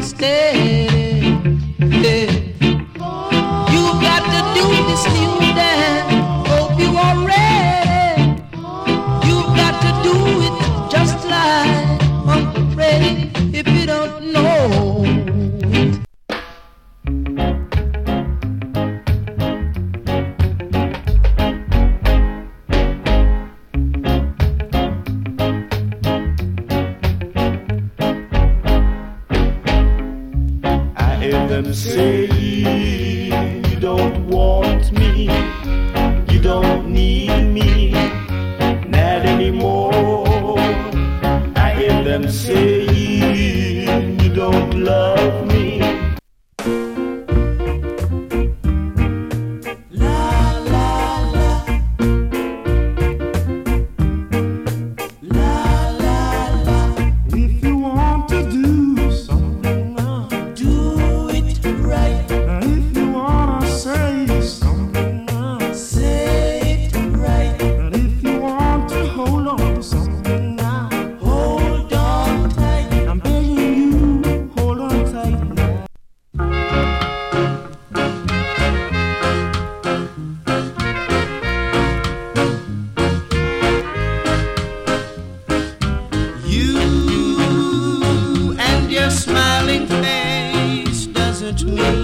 steady. Yeah. You got to do this new dance. Hope you are ready. You got to do it just like Uncle Freddie. If you don't know. Them say you don't want me, you don't need me, not anymore. I hear them say you don't love me. Smiling face doesn't mean